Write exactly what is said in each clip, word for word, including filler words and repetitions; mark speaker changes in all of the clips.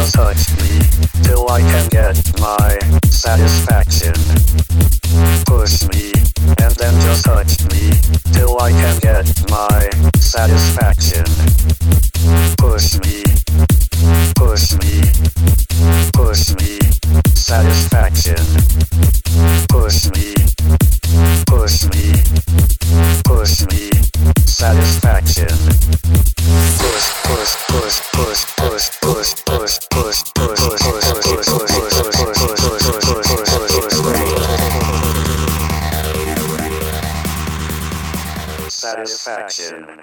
Speaker 1: just touch me till I can get my satisfaction. Push me and then just touch me till I can get my satisfaction. Push me, push me, push me, satisfaction. Push me, push me, push me, satisfaction. Push, push, push, push, push, push, push, push, push, push, push, push, push, satisfaction.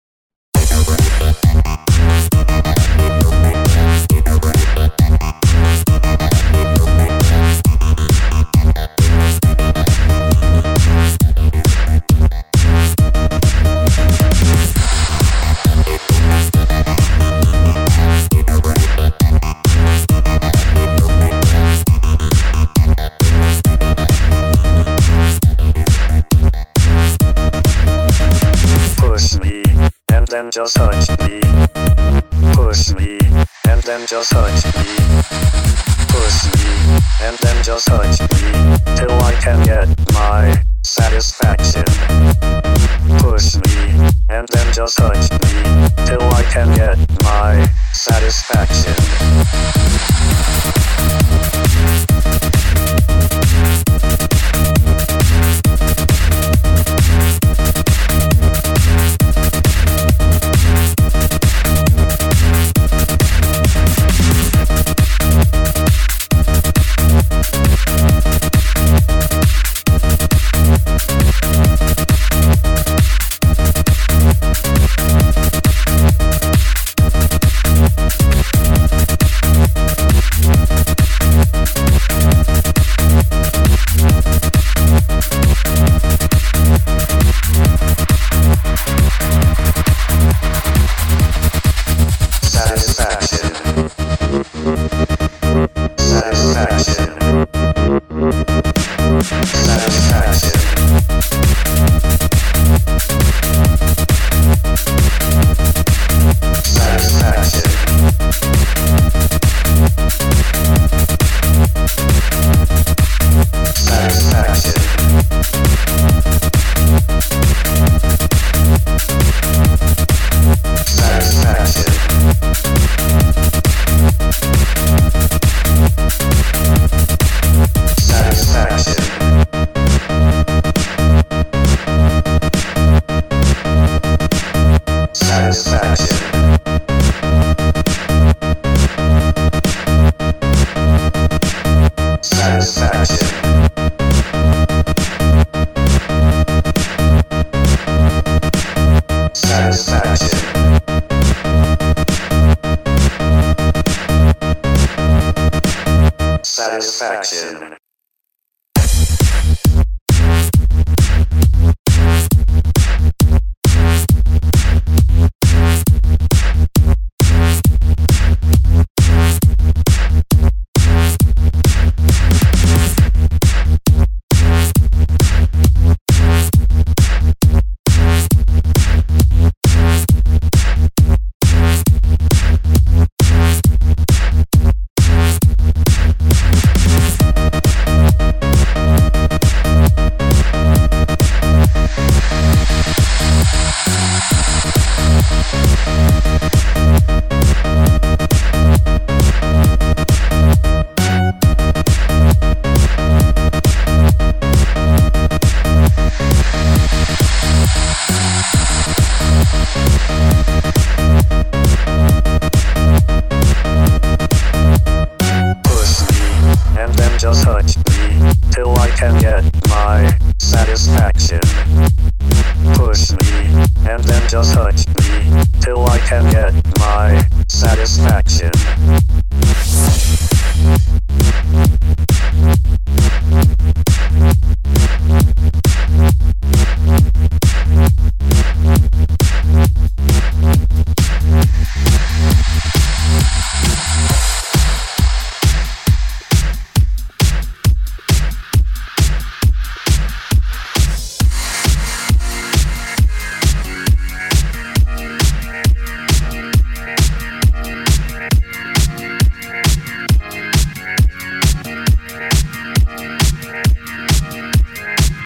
Speaker 1: Then just touch me. Push me and then just touch me. Push me and then just touch me till I can get my satisfaction. Push me and then just touch me till I can get my satisfaction. Satisfaction.